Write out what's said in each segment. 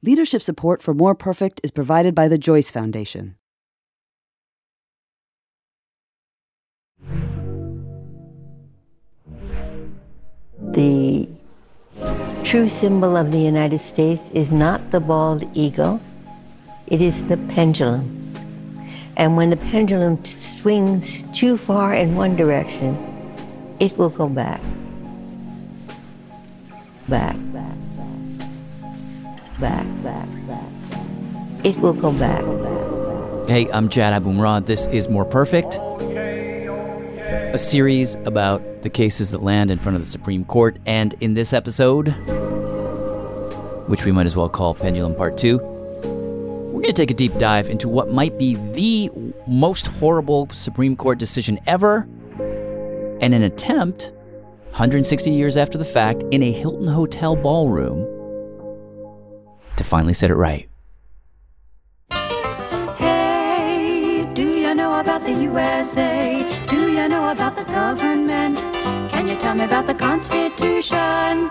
Leadership support for More Perfect is provided by the Joyce Foundation. The true symbol of the United States is not the bald eagle, it is the pendulum. And when the pendulum swings too far in one direction, it will go back. Back, back, back. Back, back, back. It will go back. Hey, I'm Jad Abumrad. This is More Perfect, a series about the cases that land in front of the Supreme Court. And in this episode, which we might as well call Pendulum Part 2, we're going to take a deep dive into what might be the most horrible Supreme Court decision ever, and an attempt, 160 years after the fact, in a Hilton Hotel ballroom, to finally set it right. Hey, do you know about the USA? Do you know about the government? Can you tell me about the Constitution?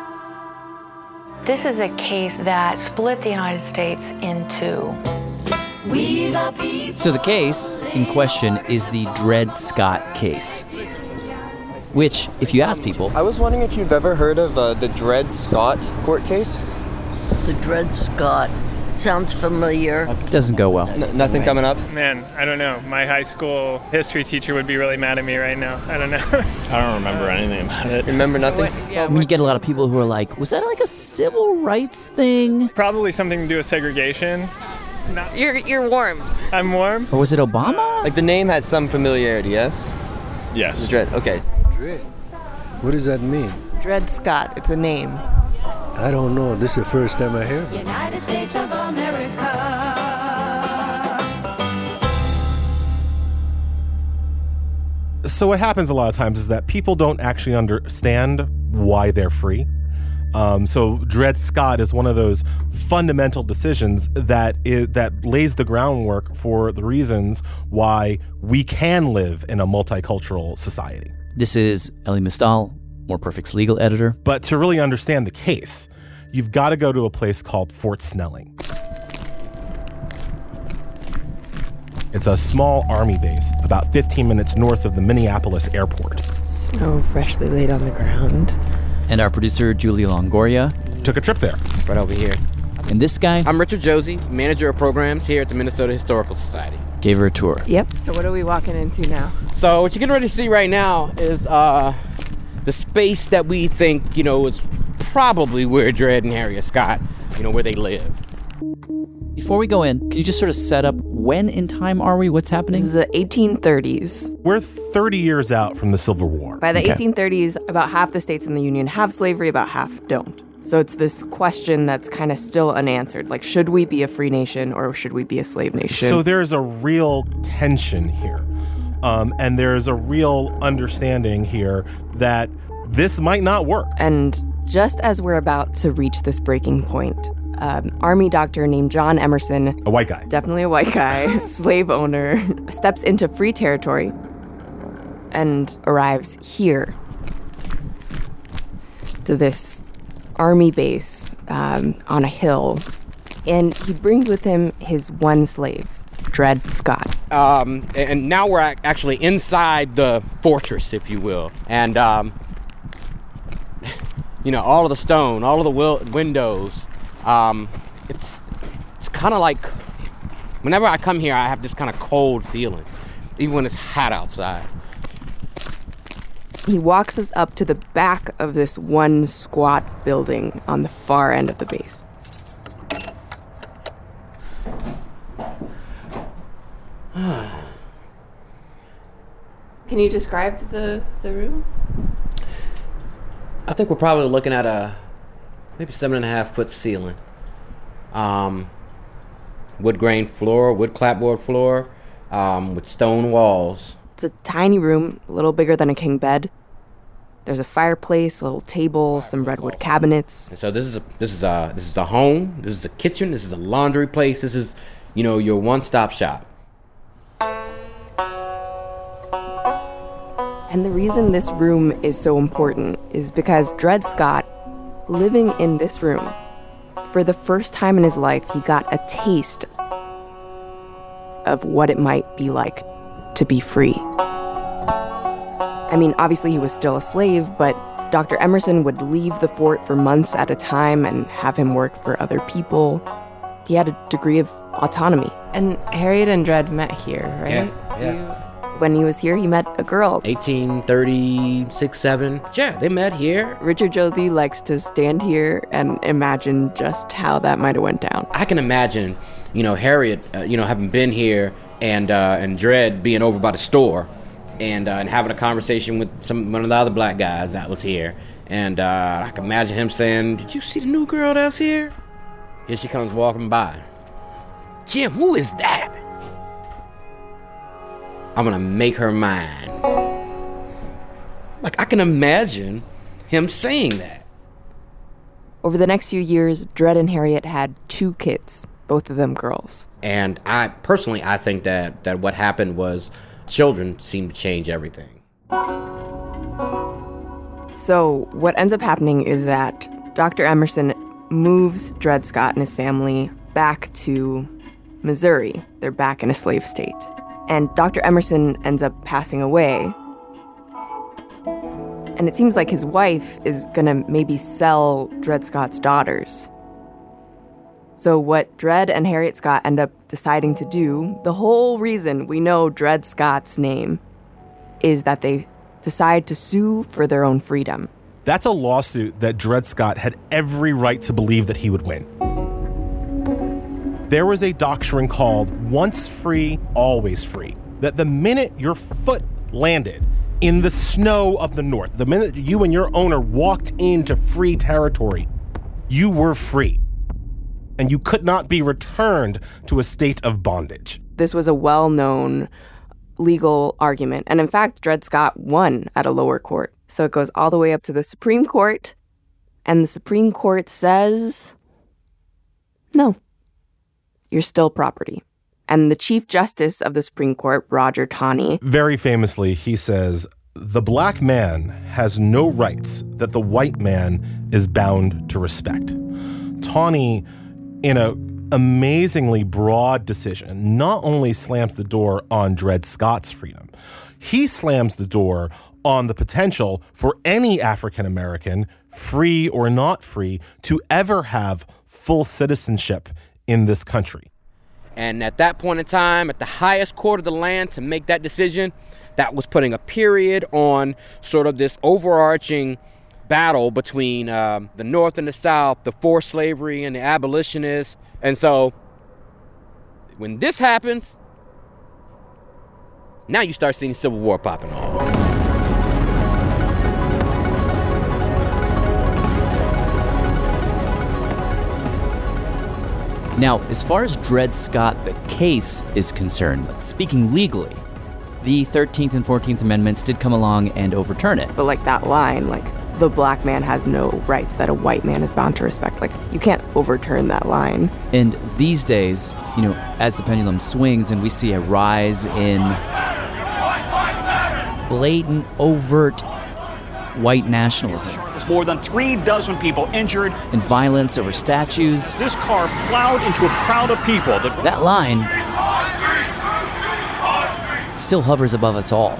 This is a case that split the United States in two. We the people. So the case in question is the Dred Scott case, which, if you ask people... I was wondering if you've ever heard of the Dred Scott court case? The Dred Scott. Sounds familiar. Doesn't go well. Nothing coming up? Man, I don't know. My high school history teacher would be really mad at me right now. I don't know. I don't remember anything about it. Remember nothing? I mean, you get a lot of people who are like, was that like a civil rights thing? Probably something to do with segregation. You're warm. I'm warm. Or was it Obama? Like the name had some familiarity, yes? Yes. Dred, okay. Dred? What does that mean? Dred Scott. It's a name. I don't know. This is the first time I hear it. United States of America. So what happens a lot of times is that people don't actually understand why they're free. So Dred Scott is one of those fundamental decisions that lays the groundwork for the reasons why we can live in a multicultural society. This is Elie Mystal, More Perfect's legal editor. But to really understand the case, you've got to go to a place called Fort Snelling. It's a small army base about 15 minutes north of the Minneapolis airport. Snow freshly laid on the ground. And our producer, Julia Longoria, took a trip there. Right over here. And this guy... I'm Richard Josie, manager of programs here at the Minnesota Historical Society. Gave her a tour. Yep. So what are we walking into now? So what you're getting ready to see right now is the space that we think, is probably where Dred and Harriet Scott, where they lived. Before we go in, can you just sort of set up when in time are we? What's happening? This is the 1830s. We're 30 years out from the Civil War. By the 1830s, about half the states in the Union have slavery, about half don't. So it's this question that's kind of still unanswered. Like, should we be a free nation or should we be a slave nation? So there's a real tension here. And there's a real understanding here that this might not work. And just as we're about to reach this breaking point, Army doctor named John Emerson, a white guy, definitely a white guy, slave owner, steps into free territory and arrives here to this army base on a hill. And he brings with him his one slave, Dred Scott. And now we're actually inside the fortress, if you will. And, all of the stone, all of the windows, it's kind of like, whenever I come here, I have this kind of cold feeling, even when it's hot outside. He walks us up to the back of this one squat building on the far end of the base. Can you describe the room? I think we're probably looking at a maybe 7.5-foot ceiling. Wood grain floor, wood clapboard floor, with stone walls. It's a tiny room, a little bigger than a king bed. There's a fireplace, a little table, some redwood cabinets. And so this is a home. This is a kitchen. This is a laundry place. This is, your one-stop shop. And the reason this room is so important is because Dred Scott, living in this room for the first time in his life, he got a taste of what it might be like to be free. I mean, obviously he was still a slave, but Dr. Emerson would leave the fort for months at a time and have him work for other people. He had a degree of autonomy. And Harriet and Dred met here, right? Yeah. When he was here, he met a girl. 1836, 7. Yeah, they met here. Richard Josey likes to stand here and imagine just how that might have went down. I can imagine, Harriet, having been here and Dred being over by the store and having a conversation with one of the other black guys that was here. And I can imagine him saying, "Did you see the new girl that's here?" Here she comes walking by. "Jim, who is that?" "I'm gonna make her mine." Like, I can imagine him saying that. Over the next few years, Dred and Harriet had 2 kids, both of them girls. And I think that what happened was children seem to change everything. So what ends up happening is that Dr. Emerson moves Dred Scott and his family back to Missouri. They're back in a slave state. And Dr. Emerson ends up passing away. And it seems like his wife is gonna maybe sell Dred Scott's daughters. So what Dred and Harriet Scott end up deciding to do, the whole reason we know Dred Scott's name, is that they decide to sue for their own freedom. That's a lawsuit that Dred Scott had every right to believe that he would win. There was a doctrine called once free, always free. That the minute your foot landed in the snow of the North, the minute you and your owner walked into free territory, you were free. And you could not be returned to a state of bondage. This was a well-known legal argument. And in fact, Dred Scott won at a lower court. So it goes all the way up to the Supreme Court. And the Supreme Court says, no, you're still property. And the Chief Justice of the Supreme Court, Roger Taney, very famously, he says, the black man has no rights that the white man is bound to respect. Taney, in an amazingly broad decision, not only slams the door on Dred Scott's freedom, he slams the door on the potential for any African American, free or not free, to ever have full citizenship in this country. And at that point in time, at the highest court of the land, to make that decision, that was putting a period on sort of this overarching battle between the North and the South, the forced slavery and the abolitionists. And so when this happens, now you start seeing Civil War popping off. Now, as far as Dred Scott, the case, is concerned, speaking legally, the 13th and 14th Amendments did come along and overturn it. But like that line, like the black man has no rights that a white man is bound to respect. Like, you can't overturn that line. And these days, as the pendulum swings and we see a rise in blatant, overt white nationalism. There's more than 36 people injured. And violence over statues. This car plowed into a crowd of people. That line still hovers above us all.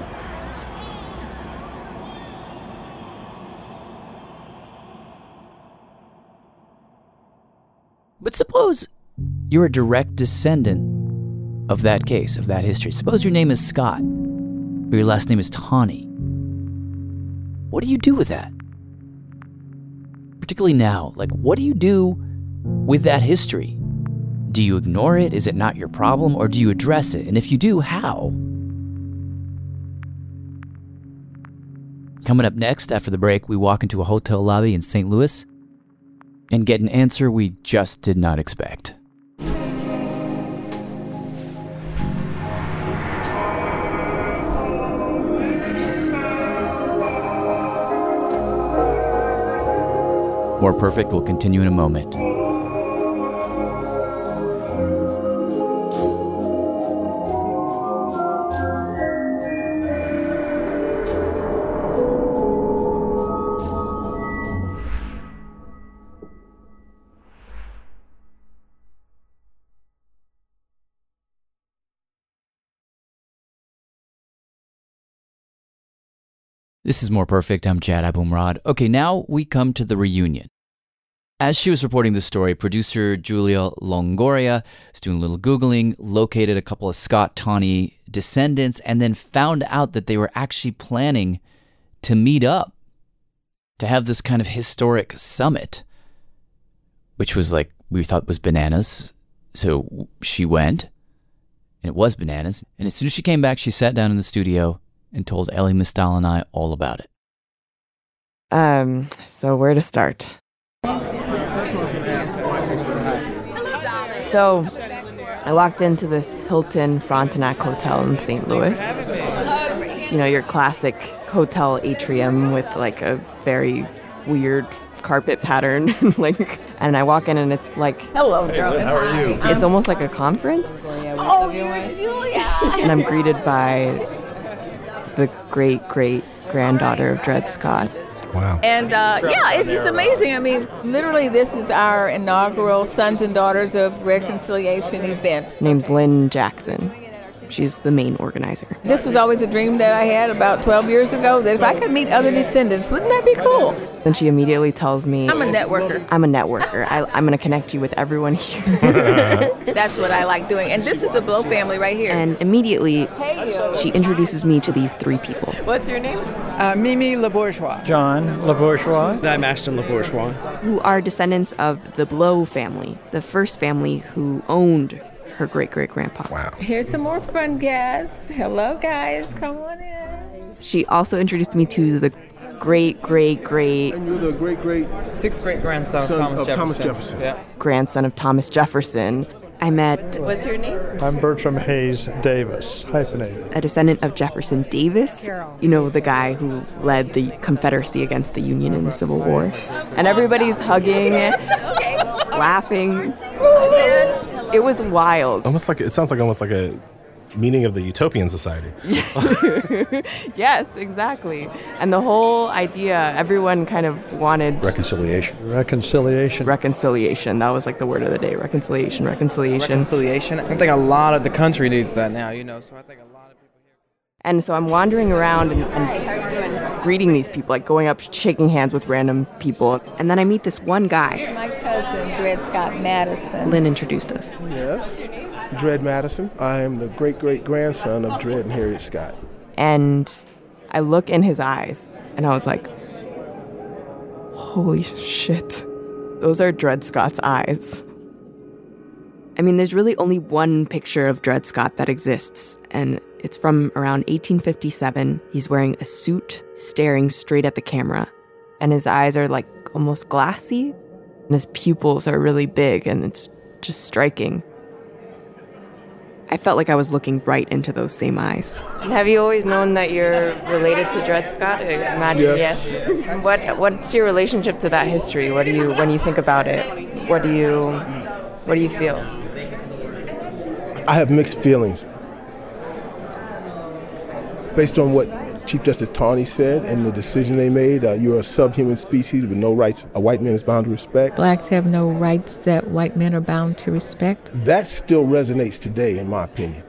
But suppose you're a direct descendant of that case, of that history. Suppose your name is Scott, or your last name is Taney. What do you do with that? Particularly now, what do you do with that history? Do you ignore it? Is it not your problem? Or do you address it? And if you do, how? Coming up next, after the break, we walk into a hotel lobby in St. Louis and get an answer we just did not expect. More Perfect will continue in a moment. This is More Perfect. I'm Jad Abumrad. Okay, now we come to the reunion. As she was reporting this story, producer Julia Longoria was doing a little Googling, located a couple of Scott Tawney descendants, and then found out that they were actually planning to meet up, to have this kind of historic summit, which was like, we thought was bananas. So she went, and it was bananas. And as soon as she came back, she sat down in the studio and told Elie Mystal and I all about it. So where to start? So I walked into this Hilton Frontenac Hotel in St. Louis. You know, your classic hotel atrium with like a very weird carpet pattern. And I walk in and it's like, hello, darling. How are you? It's almost like a conference. Oh, you're Julia. And I'm greeted by the great-great-granddaughter of Dred Scott. Wow. And yeah, it's just amazing. I mean, literally, this is our inaugural Sons and Daughters of Reconciliation event. Name's Lynn Jackson. She's the main organizer. This was always a dream that I had about 12 years ago, that if I could meet other descendants, wouldn't that be cool? Then she immediately tells me, I'm a networker. I'm going to connect you with everyone here. That's what I like doing. And this is the Blow family right here. And immediately, she introduces me to these three people. What's your name? Mimi LeBourgeois. John LeBourgeois. I'm Ashton LeBourgeois. Who are descendants of the Blow family, the first family who owned her great-great-grandpa. Wow. Here's some more fun guests. Hello, guys. Come on in. She also introduced me to the great-great-great... And you're the great-great... Sixth great-grandson of Thomas Jefferson. Yeah. Grandson of Thomas Jefferson. I met... What's your name? I'm Bertram Hayes Davis, hyphenated. A descendant of Jefferson Davis. You know, the guy who led the Confederacy against the Union in the Civil War. And everybody's hugging, laughing. It was wild. It sounds like almost like a meeting of the Utopian Society. Yes, exactly. And the whole idea, everyone kind of wanted... Reconciliation. Reconciliation. That was like the word of the day. Reconciliation. I think a lot of the country needs that now, you know, so I think a lot of people here... And so I'm wandering around and greeting these people, like going up, shaking hands with random people. And then I meet this one guy. My cousin, Dred Scott Madison. Lynn introduced us. Yes, Dred Madison. I am the great-great-grandson of Dred and Harriet Scott. And I look in his eyes, and I was like, holy shit. Those are Dred Scott's eyes. I mean, there's really only one picture of Dred Scott that exists, and it's from around 1857. He's wearing a suit, staring straight at the camera, and his eyes are like almost glassy, and his pupils are really big, and it's just striking. I felt like I was looking right into those same eyes. Have you always known that you're related to Dred Scott? I imagine Yes. What's your relationship to that history? When you think about it, what do you feel? I have mixed feelings. Based on what Chief Justice Tawney said and the decision they made, you're a subhuman species with no rights a white man is bound to respect. Blacks have no rights that white men are bound to respect. That still resonates today, in my opinion.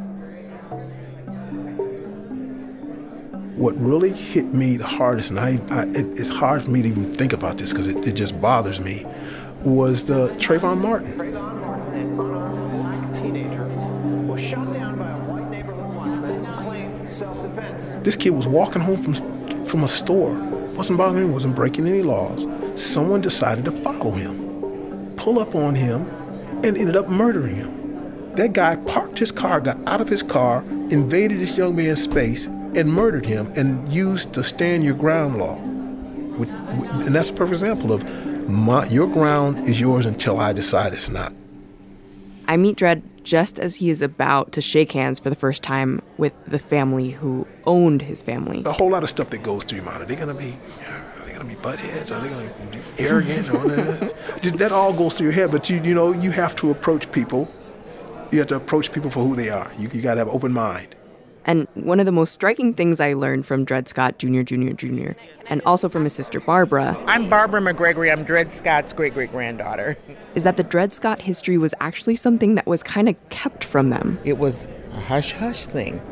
What really hit me the hardest, and it's hard for me to even think about this because it just bothers me, was the Trayvon Martin. Trayvon Martin, a black teenager, was shot down by a white neighborhood watchman claiming self-defense. This kid was walking home from a store, wasn't bothering him, wasn't breaking any laws. Someone decided to follow him, pull up on him, and ended up murdering him. That guy parked his car, got out of his car, invaded this young man's space, and murdered him, and used the stand your ground law. And that's a perfect example of your ground is yours until I decide it's not. I meet Dred just as he is about to shake hands for the first time with the family who owned his family. A whole lot of stuff that goes through your mind. Are they gonna be butt heads? Are they gonna be arrogant? That all goes through your head, but you have to approach people. You have to approach people for who they are. You gotta have an open mind. And one of the most striking things I learned from Dred Scott Jr., and also from his sister Barbara... I'm Barbara McGregory. I'm Dred Scott's great-great-granddaughter. ...is that the Dred Scott history was actually something that was kind of kept from them. It was a hush-hush thing.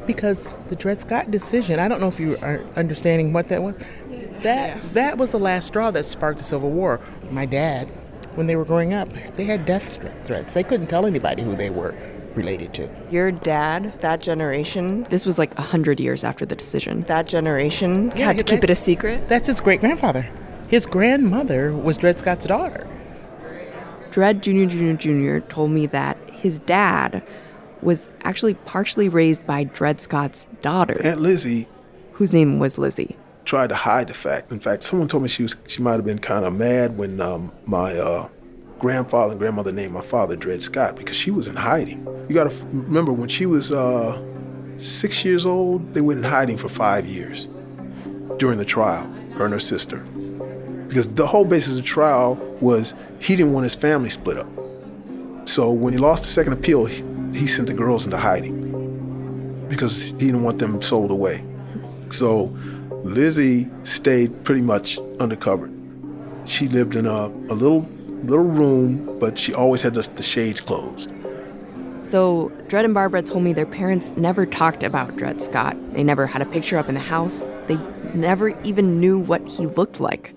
Because the Dred Scott decision, I don't know if you are understanding what that was. That was the last straw that sparked the Civil War. My dad, when they were growing up, they had death threats. They couldn't tell anybody who they were related to. Your dad, that generation, this was like 100 years after the decision. That generation had to keep it a secret? That's his great-grandfather. His grandmother was Dred Scott's daughter. Dred Jr. told me that his dad was actually partially raised by Dred Scott's daughter. Aunt Lizzie, whose name was Lizzie, tried to hide the fact. In fact, someone told me she might have been kind of mad when my grandfather and grandmother named my father Dred Scott, because she was in hiding. You got to remember, when she was 6 years old, they went in hiding for 5 years during the trial, her and her sister. Because the whole basis of the trial was he didn't want his family split up. So when he lost the second appeal, he sent the girls into hiding because he didn't want them sold away. So Lizzie stayed pretty much undercover. She lived in a little room, but she always had the shades closed. So Dred and Barbara told me their parents never talked about Dred Scott. They never had a picture up in the house. They never even knew what he looked like.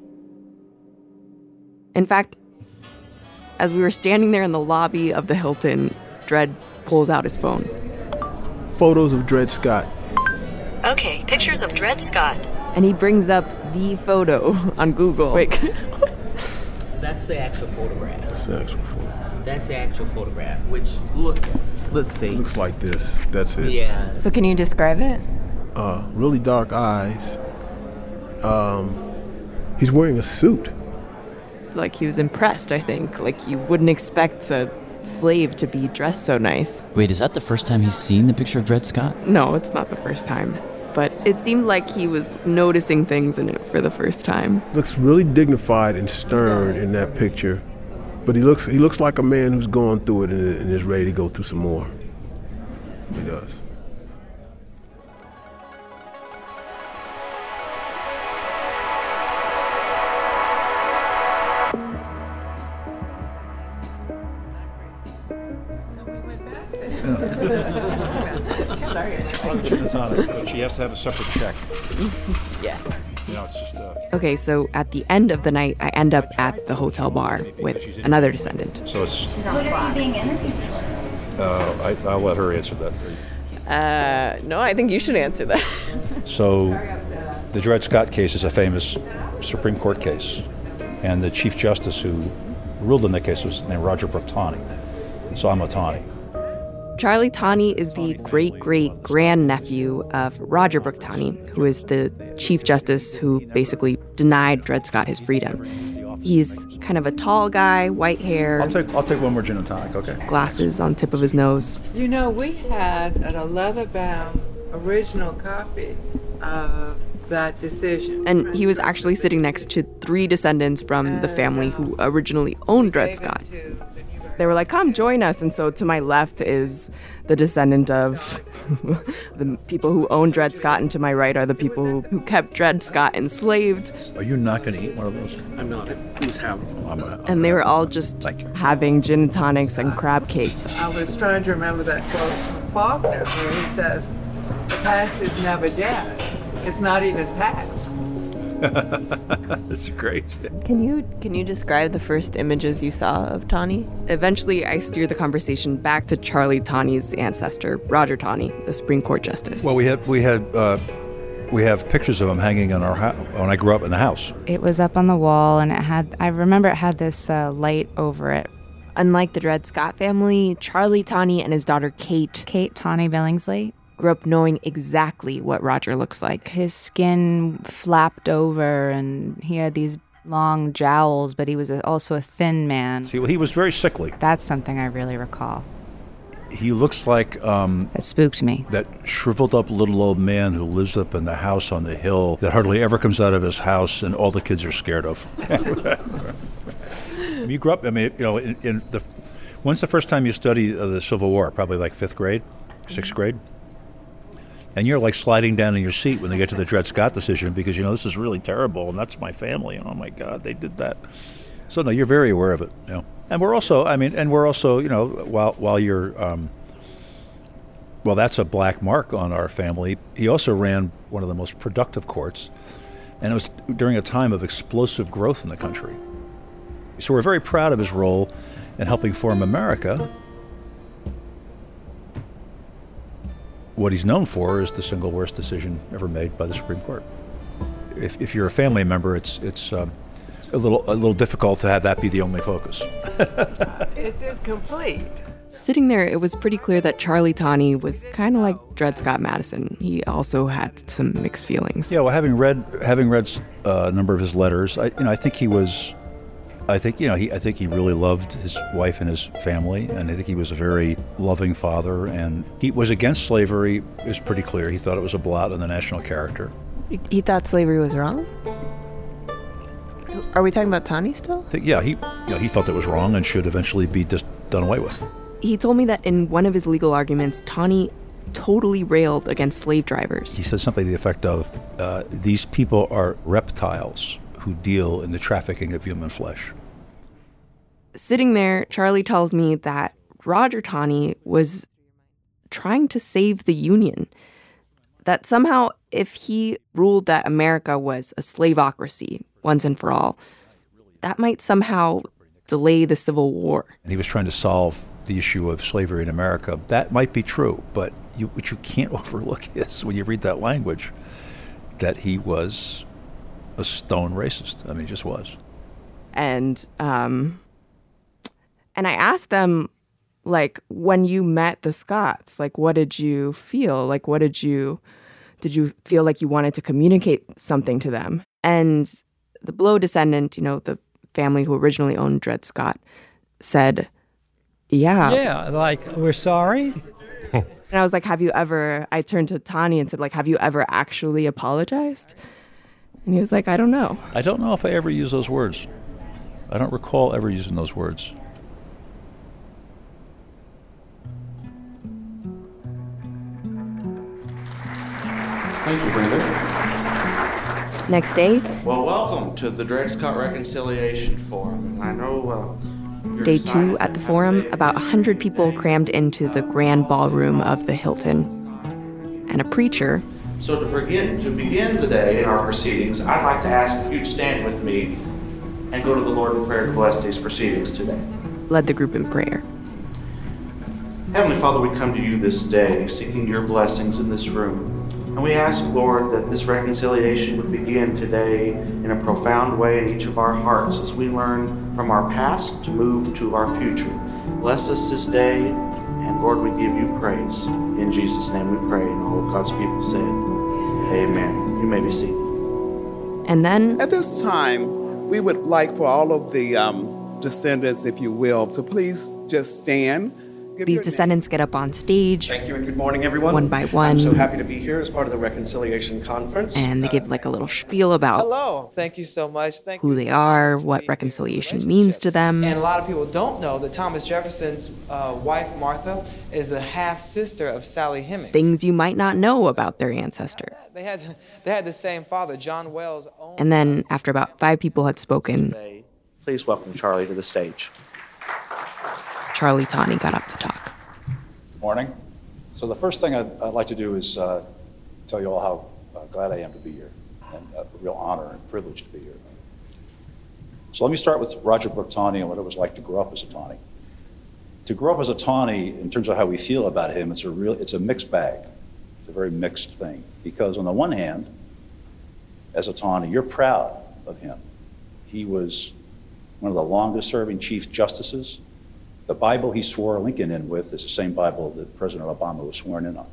In fact, as we were standing there in the lobby of the Hilton, Dred pulls out his phone. Photos of Dred Scott. Okay, pictures of Dred Scott. And he brings up the photo on Google. Wait. That's the actual photograph. That's the actual photo. That's the actual photograph, which looks, let's see. Looks like this. That's it. Yeah. So can you describe it? Really dark eyes. He's wearing a suit. Like, he was impressed, I think. Like, you wouldn't expect a slave to be dressed so nice. Wait, is that the first time he's seen the picture of Dred Scott? No, it's not the first time. But it seemed like he was noticing things in it for the first time. Looks really dignified and stern in that picture. But he looks like a man who's gone through it and is ready to go through some more. He does. She has to have a separate check. Yes. You know, it's just Okay, so at the end of the night, I end up at the hotel bar with another descendant. So it's. She's on what are you being interviewed for? I'll let her answer that. No, I think you should answer that. So, the Dred Scott case is a famous Supreme Court case, and the Chief Justice who ruled in that case was named Roger Brooke Taney. So I'm a Taney. Charlie Taney is the great-great-grandnephew of Roger Brooke Taney, who is the Chief Justice who basically denied Dred Scott his freedom. He's kind of a tall guy, white hair. I'll take one more gin and tonic, okay? Glasses on tip of his nose. You know, we had a leather-bound original copy of that decision. And he was actually sitting next to 3 descendants from the family who originally owned Dred Scott. They were like, come join us. And so to my left is the descendant of the people who owned Dred Scott, and to my right are the people who kept Dred Scott enslaved. Are you not going to eat one of those? I'm not. Please have. And they were all just having gin and tonics and crab cakes. I was trying to remember that quote from Faulkner where he says, the past is never dead. It's not even past. That's great. Can you describe the first images you saw of Taney? Eventually, I steer the conversation back to Charlie Taney's ancestor, Roger Taney, the Supreme Court Justice. Well, we have pictures of him hanging in our house when I grew up in the house. It was up on the wall, and I remember it had this light over it. Unlike the Dred Scott family, Charlie Taney and his daughter Kate Taney Billingsley, grew up knowing exactly what Roger looks like. His skin flapped over, and he had these long jowls, but he was also a thin man. See, well, he was very sickly. That's something I really recall. He looks like... that spooked me. That shriveled up little old man who lives up in the house on the hill that hardly ever comes out of his house and all the kids are scared of. You grew up, I mean, you know, when's the first time you studied the Civil War? Probably like 5th grade, 6th grade? And you're like sliding down in your seat when they get to the Dred Scott decision because, you know, this is really terrible and that's my family and oh my God, they did that. So no, you're very aware of it, you know. And we're also, you know, while you're well, that's a black mark on our family. He also ran one of the most productive courts, and it was during a time of explosive growth in the country. So we're very proud of his role in helping form America. What he's known for is the single worst decision ever made by the Supreme Court. If you're a family member, it's a little difficult to have that be the only focus. It's incomplete. Sitting there, it was pretty clear that Charlie Tawney was kind of like Dred Scott Madison. He also had some mixed feelings. Yeah, well, having read a number of his letters, I think he really loved his wife and his family, and I think he was a very loving father, and he was against slavery. It was pretty clear. He thought it was a blot on the national character. He thought slavery was wrong? Are we talking about Tawney still? He felt it was wrong and should eventually be just done away with. He told me that in one of his legal arguments, Tawney totally railed against slave drivers. He said something to the effect of, these people are reptiles who deal in the trafficking of human flesh. Sitting there, Charlie tells me that Roger Tawney was trying to save the Union. That somehow, if he ruled that America was a slaveocracy once and for all, that might somehow delay the Civil War. And he was trying to solve the issue of slavery in America. That might be true, but what you can't overlook is, when you read that language, that he was a stone racist. I mean, he just was. And I asked them, like, when you met the Scotts, like, what did you feel? Like, did you feel like you wanted to communicate something to them? And the Blow descendant, the family who originally owned Dred Scott, said, yeah. Yeah, like, we're sorry. And I was like, I turned to Tawney and said, like, have you ever actually apologized? And he was like, I don't know. I don't know if I ever used those words. I don't recall ever using those words. Thank you, Brenda. Next day. Well, welcome to the Dred Scott Reconciliation Forum. I know Day 2 at the forum, about 100 people crammed into the grand ballroom of the Hilton. And a preacher. So to begin the day in our proceedings, I'd like to ask if you'd stand with me and go to the Lord in prayer to bless these proceedings today. Led the group in prayer. Heavenly Father, we come to you this day seeking your blessings in this room. And we ask, Lord, that this reconciliation would begin today in a profound way in each of our hearts as we learn from our past to move to our future. Bless us this day, and Lord, we give you praise. In Jesus' name we pray, and all of God's people said, amen. You may be seated. And then, at this time, we would like for all of the descendants, if you will, to please just stand. These descendants get up on stage. Thank you and good morning, everyone. One by one. I'm so happy to be here as part of the Reconciliation Conference. And they give like a little spiel about Hello. Thank you so much. who they are, what reconciliation means to them. And a lot of people don't know that Thomas Jefferson's wife, Martha, is a half-sister of Sally Hemings. Things you might not know about their ancestor. They had the same father, John Wells. And then, after about 5 people had spoken, please welcome Charlie to the stage. Charlie Tawney got up to talk. Good morning. So the first thing I'd like to do is tell you all how glad I am to be here, and a real honor and privilege to be here. So let me start with Roger Brooke Tawney and what it was like to grow up as a Tawney. To grow up as a Tawney, in terms of how we feel about him, it's a mixed bag. It's a very mixed thing, because on the one hand, as a Tawney, you're proud of him. He was one of the longest-serving Chief Justices. The Bible he swore Lincoln in with is the same Bible that President Obama was sworn in on.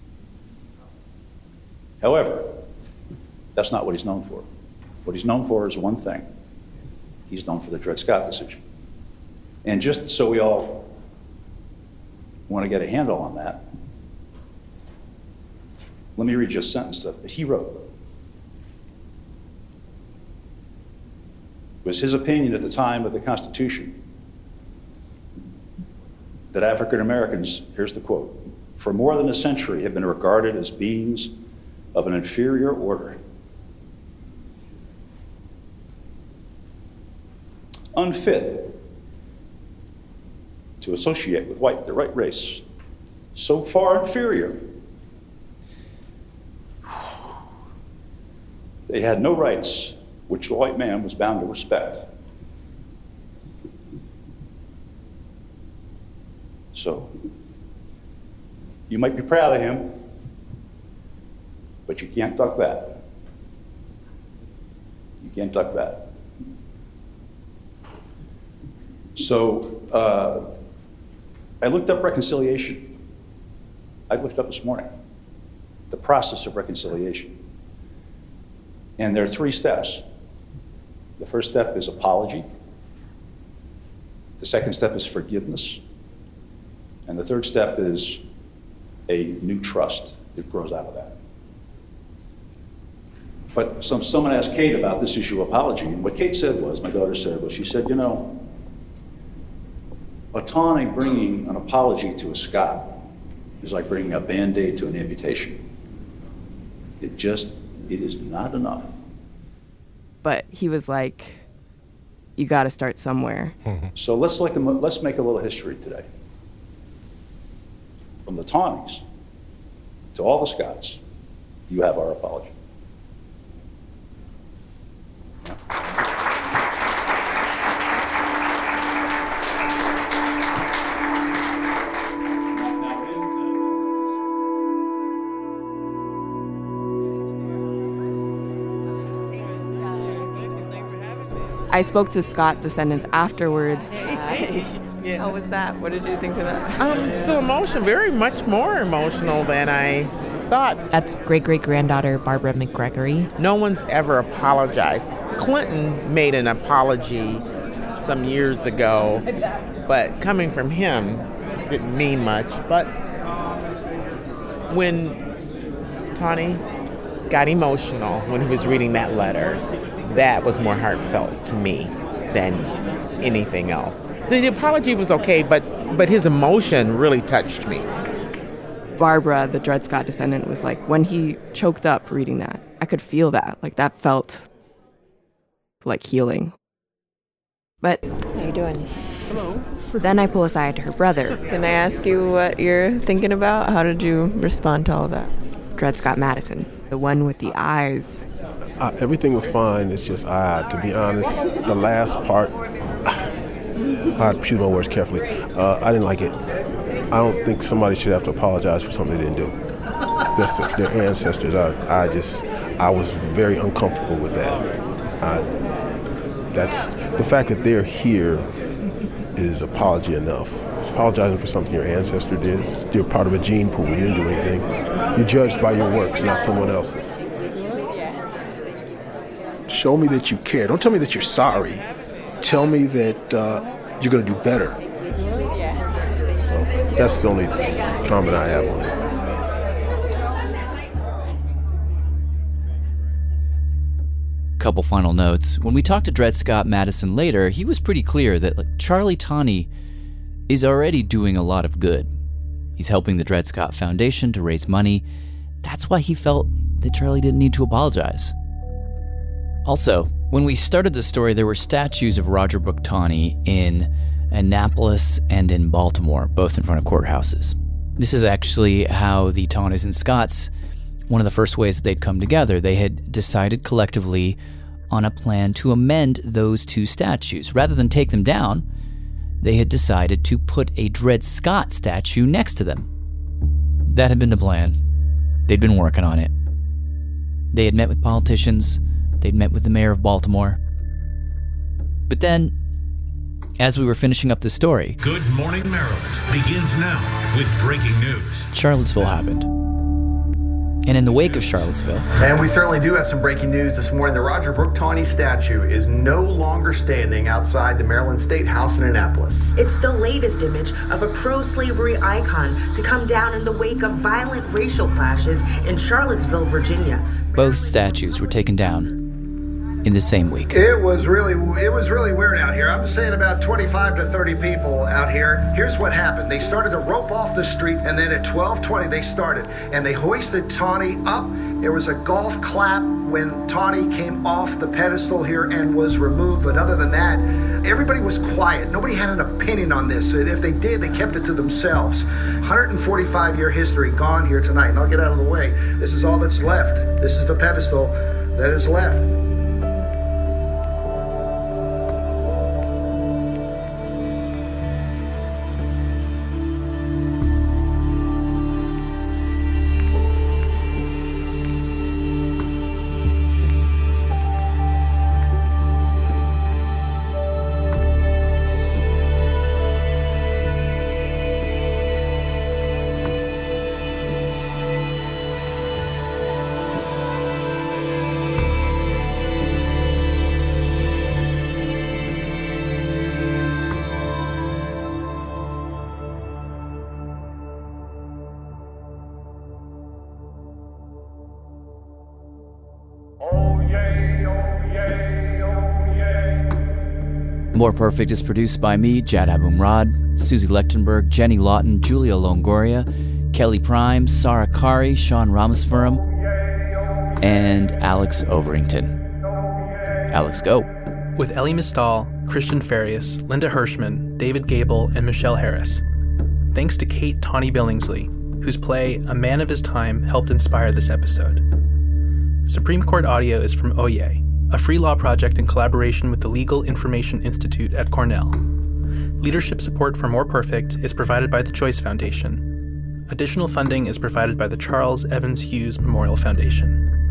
However, that's not what he's known for. What he's known for is one thing. He's known for the Dred Scott decision. And just so we all want to get a handle on that, let me read you a sentence that he wrote. It was his opinion at the time of the Constitution that African Americans, here's the quote, for more than a century have been regarded as beings of an inferior order, unfit to associate with the white race, so far inferior. They had no rights which the white man was bound to respect. So, you might be proud of him, but you can't duck that. You can't duck that. So, I looked up reconciliation. I looked up this morning, the process of reconciliation. And there are 3 steps. The first step is apology. The second step is forgiveness. And the third step is a new trust that grows out of that. But someone asked Kate about this issue of apology, and what Kate said was, my daughter said, was she said, you know, a Tawny bringing an apology to a Scott is like bringing a Band-Aid to an amputation. It is not enough. But he was like, you got to start somewhere. So let's make a little history today. From the Tawneys to all the Scotts, you have our apology. I spoke to Scott descendants afterwards. How was that? What did you think of that? So emotional, very much more emotional than I thought. That's great-great-granddaughter Barbara McGregory. No one's ever apologized. Clinton made an apology some years ago, but coming from him didn't mean much. But when Tawny got emotional when he was reading that letter, that was more heartfelt to me than anything else. The apology was okay, but his emotion really touched me. Barbara, the Dred Scott descendant, was like, when he choked up reading that, I could feel that. Like, that felt like healing. But how you doing? Hello. Then I pull aside her brother. Can I ask you what you're thinking about? How did you respond to all of that? Dred Scott Madison, the one with the eyes. Everything was fine. It's just, to be honest, the last part, I choose my words carefully. I didn't like it. I don't think somebody should have to apologize for something they didn't do. That's their ancestors. I was very uncomfortable with that. That's the fact that they're here is apology enough. Apologizing for something your ancestor did. You're part of a gene pool. You didn't do anything. You're judged by your works, not someone else's. Show me that you care. Don't tell me that you're sorry. Tell me that you're going to do better. So that's the only comment I have on it. Couple final notes. When we talked to Dred Scott Madison later, he was pretty clear that Charlie Tawney is already doing a lot of good. He's helping the Dred Scott Foundation to raise money. That's why he felt that Charlie didn't need to apologize. Also, when we started the story, there were statues of Roger Brooke Tawney in Annapolis and in Baltimore, both in front of courthouses. This is actually how the Tawneys and Scotts, one of the first ways that they'd come together. They had decided collectively on a plan to amend those 2 statues. Rather than take them down, they had decided to put a Dred Scott statue next to them. That had been the plan. They'd been working on it. They had met with politicians. They'd met with the mayor of Baltimore. But then, as we were finishing up the story, Good Morning Maryland begins now with breaking news. Charlottesville happened. And in the wake of Charlottesville... And we certainly do have some breaking news this morning. The Roger Brooke Tawney statue is no longer standing outside the Maryland State House in Annapolis. It's the latest image of a pro-slavery icon to come down in the wake of violent racial clashes in Charlottesville, Virginia. Both statues were taken down. in the same week. It was really weird out here. I'm saying about 25 to 30 people out here. Here's what happened. They started to rope off the street, and then at 12:20 they started, and they hoisted Tawny up. There was a golf clap when Tawny came off the pedestal here and was removed. But other than that, everybody was quiet. Nobody had an opinion on this. If they did, they kept it to themselves. 145-year history gone here tonight. And I'll get out of the way. This is all that's left. This is the pedestal that is left. More Perfect is produced by me, Jad Abumrad, Susie Lechtenberg, Jenny Lawton, Julia Longoria, Kelly Prime, Sarah Kari, Sean Ramaswaram, and Alex Overington. Alex, go. With Ellie Mistal, Christian Farias, Linda Hirschman, David Gable, and Michelle Harris. Thanks to Kate Tawny Billingsley, whose play A Man of His Time helped inspire this episode. Supreme Court audio is from Oye, a free law project in collaboration with the Legal Information Institute at Cornell. Leadership support for More Perfect is provided by the Choice Foundation. Additional funding is provided by the Charles Evans Hughes Memorial Foundation.